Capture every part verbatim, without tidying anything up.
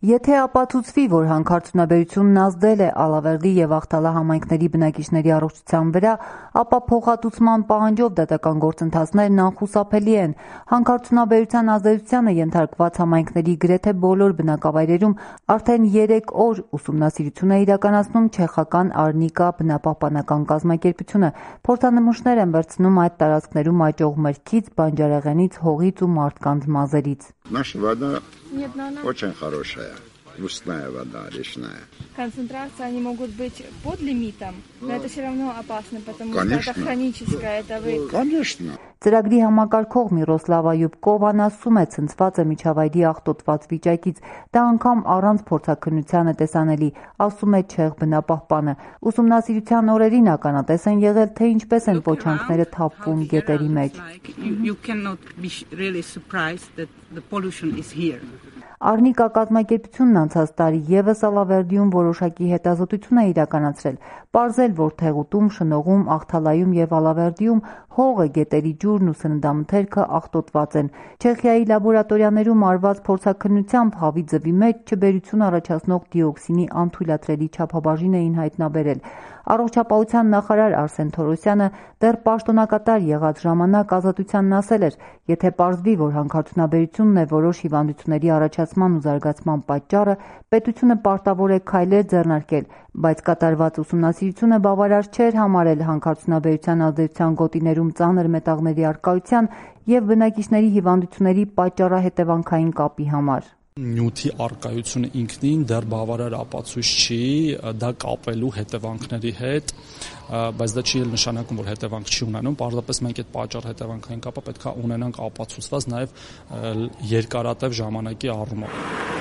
Եթե ապացուցվի, որ հանքարդյունաբերությունն ազդել է Ալավերդի և Աղթալա համայնքների բնակիչների առողջության վրա, ապա փոխհատուցման պահանջով դատական գործընթացներն անխուսափելի են։ Հանքարդյունաբերության ազդեցությանը ենթարկված համայնքների գրեթե բոլոր բնակավայրերում արդեն երեք օր ուսումնասիրություն է իրականացնում չեխական Արնիկա բնապահպանական կազմակերպությունը։ Փորձանմուշներ են վերցնում այդ տարածքներում աճող մրգից, բանջարեղենից, հողից ու մարդկանց мазերից։ Наша вода очень хорошая, вкусная вода, речная. Концентрации они могут быть под лимитом, но это все равно опасно, потому Конечно. что это хроническое, это вы... Конечно. Ծրագրի համակարգող Միրոսլավա Յուբկովան ասում է, ցնցված է միջավայրի աղտոտված վիճակից, դա անգամ առանց փորձաքննության է տեսանելի, ասում է չեխ բնապահպանը։ Ուսումնասիրության օրերին ականատես են եղել, թե ինչպես են պոչանքները թափվում գետերի մեջ։ You cannot be really surprised that the pollution is here. Արնիկա կազմակերպությունն անցած տարի ևս Ալավերդիում որոշակի հետազոտություն է իրականացրել, պարզել, որ Թեղուտում, Շնողում, Աղթալայում և Ալավերդիում հողը, գետերի ջուրն ու սննդամթերքը աղտոտված են։ Չեխիայի լաբորատորիաներում արված փորձաքննությամբ հավի ձվի մեջ չբերություն առաջացնող դիօքսինի անթույլատրելի չափաբաժին էին հայտնաբերել։ Առողջապահության նախարար Արսեն Թորոսյանը դեռ պաշտոնակատար եղած ժամանակ Ազատությանն ասել էր, եթե պարզվի, որ հանքարդյունաբերությունն է որոշ հիվանդությունների առաջացման ու զարգացման պատճառը, պետությունը պարտավոր է քայլեր ձեռնարկել, բայց կատարված ուսումնասիրությունը բավարար չէր համարել հանքարդյունաբերության ազդեցության գոտիներում ծանր մետաղների առկայության և բնակիչների հիվանդությունների պատճառահետևանքային կապի համար։ Նյութի առկայությունը ինքնին դեռ բավարար ապացույց չի դա կապելու հետևանքների հետ, բայց դա չի էլ նշանակում, որ հետևանք չի ունենում, պարզապես մենք այդ պատճառ-հետևանքային կապը պետք է ունենանք ապացուցված նաև երկարատև ժամանակի առումով։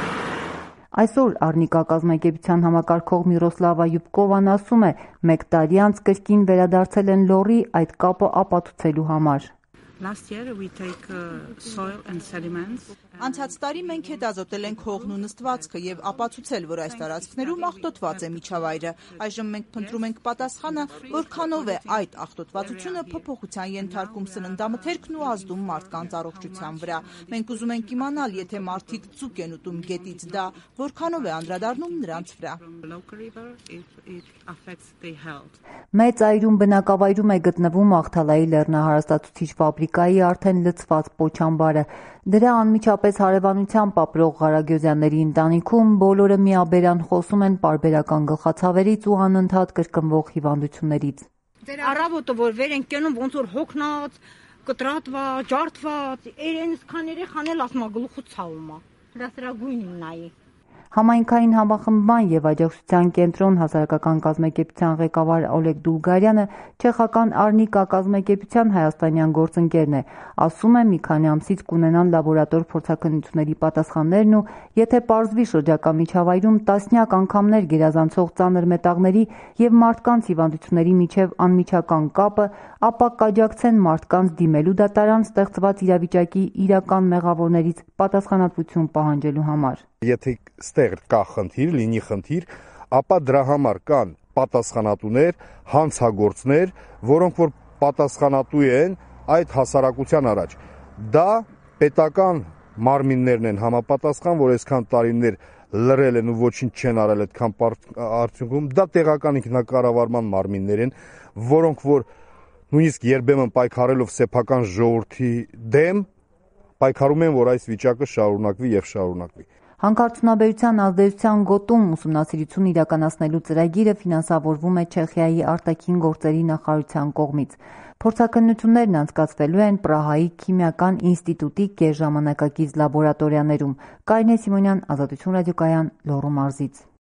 Այսօր Արնիկա կազմակերպության համակարգող Միրոսլավա Յուբկովան ասում է, մեկ տարի անց կրկին վերադարձել են լոռի այդ կապը ապացուցելու համար։ Last year we take uh, soil and sediments. Անցած տարի մենք հետազոտել ենք հողն ու նստվածքը եւ ապացուցել, որ այս տարածքներում աղտոտված է միջավայրը։ Այժմ մենք փնտրում ենք պատասխանը, որքանով է այդ աղտոտվածությունը փոփոխության ենթարկում սննդամթերքն ու ազդում մարդկանց առողջության վրա։ Մենք ուզում ենք իմանալ, եթե մարդիկ ծուկ են ուտում գետից, դա որքանով է անդրադառնում նրանց վրա։ Մեծ այրում բնակավայրում է գտնվում Աղթալայի լեռնահարստացուցիչ ֆաբրիկայի արդեն լցված պոչամբարը։ Դրա անմիջապես հարևանությամբ ապրող Ղարագյոզյանների ընտանիքում բոլորը միաբերան խոսում են պարբերական գլխացավերից ու անընդհատ կրկնվող հիվանդություններից։ Առավոտը որ վեր են կենում ոնց որ հոգնած, կտրատված, ջարդված, իրենից քան երեխանել ասում է գլուխը ցավում է։ Հրասրագույնին նայի։ Համայնքային համախմբման և աջակցության կենտրոն հասարակական կազմակերպության ղեկավար Օլեգ Դուլգարյանը չեխական Արնիկա կազմակերպության հայաստանյան գործընկերն է, ասում է մի քանի ամսից կունենան լաբորատոր փորձաքննությունների պատասխաններն ու եթե պարզվի շրջակա միջավայրում տասնյակ անգամներ գերազանցող ծանր մետաղների և մարդկանց հիվանդությունների միջև անմիջական կապը, ապա կաջակցեն մարդկանց դիմելու դատարան ստեղծված իրավիճակի իրական մեղավորներից պատասխանատվություն պահանջելու համար։ Եթե ստեղ կա խնդիր, լինի խնդիր, ապա դրա համար կան պատասխանատուներ, հանցագործներ, որոնք որ պատասխանատու են այդ հասարակության առաջ։ Դա պետական մարմիններն են համապատասխան, որ այսքան տարիներ լրել են ու ոչինչ չեն արել այդքան արդյունքում, դա տեղական ինքնակառավարման մարմիններ են, որոնք որ նույնիսկ երբեմն պայքարելով սեփական ժողովրդի դեմ պայքարում են, որ այս վիճակը շարունակվի եւ շարունակվի։ Հանքարդյունաբերության ազդեցության գոտում ուսումնասիրություն իրականացնելու ծրագիրը ֆինանսավորվում է Չեխիայի արտաքին գործերի նախարարության կողմից։ Փորձաքննություններն անցկացվելու են Պրահայի քիմիական ինստիտուտի գերժամանակակից լաբորատորիաներում։ Կարինե Սիմոնյան, Ազատություն ռադիոկայան, Լոռու մարզից։